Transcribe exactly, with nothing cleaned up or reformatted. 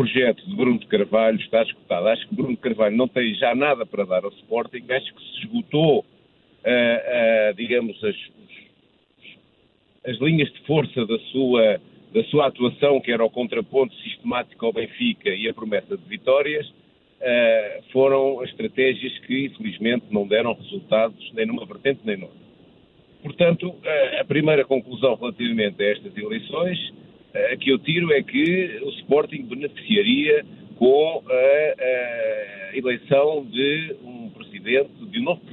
projeto de Bruno de Carvalho está esgotado. Acho que Bruno de Carvalho não tem já nada para dar ao Sporting. Acho que se esgotou, uh, uh, digamos, as, as linhas de força da sua, da sua atuação, que era o contraponto sistemático ao Benfica e a promessa de vitórias. Uh, foram estratégias que, infelizmente, não deram resultados nem numa vertente nem noutra. Portanto, uh, a primeira conclusão relativamente a estas eleições uh, que eu tiro é que o Sporting beneficiaria com a, a eleição de um presidente, de um novo